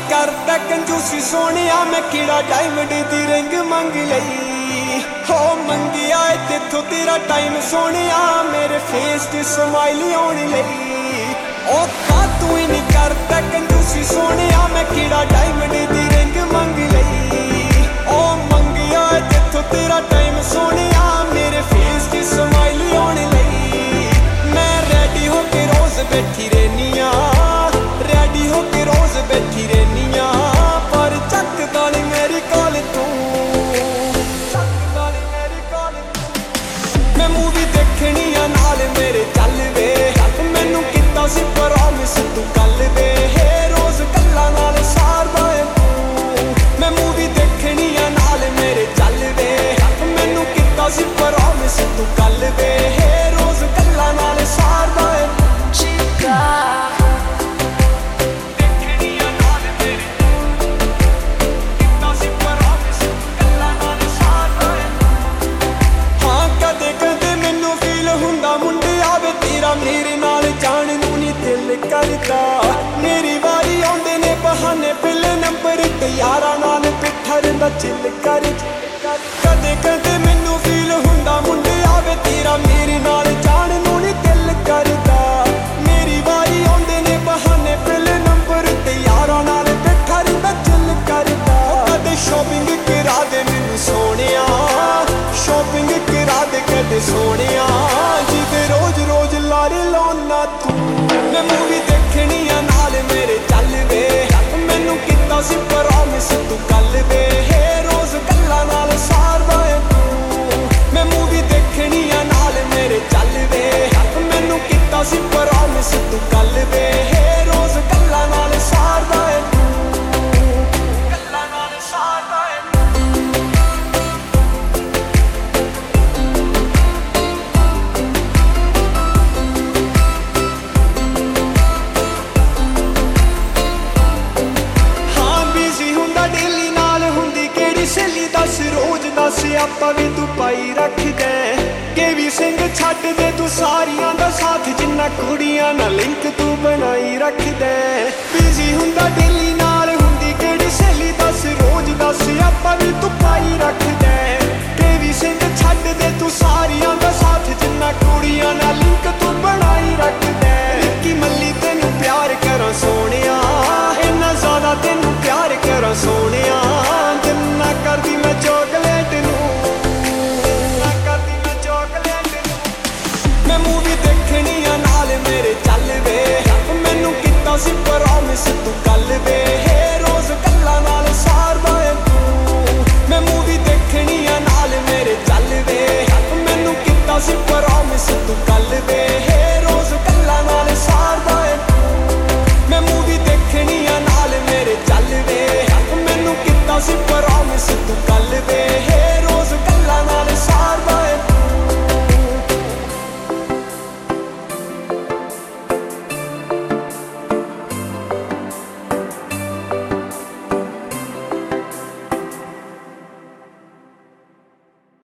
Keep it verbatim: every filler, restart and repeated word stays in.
करता कंजूसी सोनिया मैं कीड़ा डायमंड दी रिंग मंग लई हो मंगिया तेथों तेरा टाइम सोनिया मेरे फेस ते स्माइल आने लई ओ का तू ही नहीं करता कंजूसी सोनिया मैं कीड़ा डायमंड दी रिंग मंग लई ओ मंगिया तेथों तेरा टाइम सोनिया मेरे फेस ते स्माइल आने लई मैं रेडी होके रोज बैठी रहनिया रेडी होके रोज बैठी रहनिया पर चकदा नहीं मेरी कॉल तू चकदा नहीं मेरी कॉल तू मैं मूवी देखनी आ नाल मेरे चल वे मैनू किता सी प्रॉमिस तू कल दे रोज गल्लां नाल सारदा है तू मैं मूवी देखनी आ नाल मेरे चल वे मैनू किता सी प्रॉमिस तू कल दे रोज गल्लां नाल सारदा है चिका मेरे नाल जान नू नी दिल करदा मेरी वारी आउंदे ने बहाने पहले नंबर ते यारां नाल पिट्ठा रहिंदा चिल कर कदे कदे मैनू फील हुंदा मुंडिया वे तेरा मेरे नाल जान नू नी दिल करदा मेरी वारी आउंदे ने बहाने पहले नंबर ते यारां नाल पिट्ठा रहिंदा चिल करदा कदे शॉपिंग करा दे मैनू सोनिया शॉपिंग करा दे कदे सोनिया जिदे रोज रोज लारे लाउना तू मैं मूवी देखनी आ नाल मेरे चल वे मैनू किता सी प्रॉमिस तू कल दे रोज गल्लां नाल सारदा है तू मैं मूवी देखनी आ नाल मेरे चल वे मैनू किता सी प्रॉमिस तू कल दे रोज गल्लां नाल सारदा है तू गल्लां नाल सारदा है सहेली दस रोज दस आपा भी तू पाई रख दे के भी सिंह छड्ड दे तू सारियां दा साथ जिन्ना कुड़ियां ना लिंक तू बनाई रख दे बिजी हुंदा डेली नाल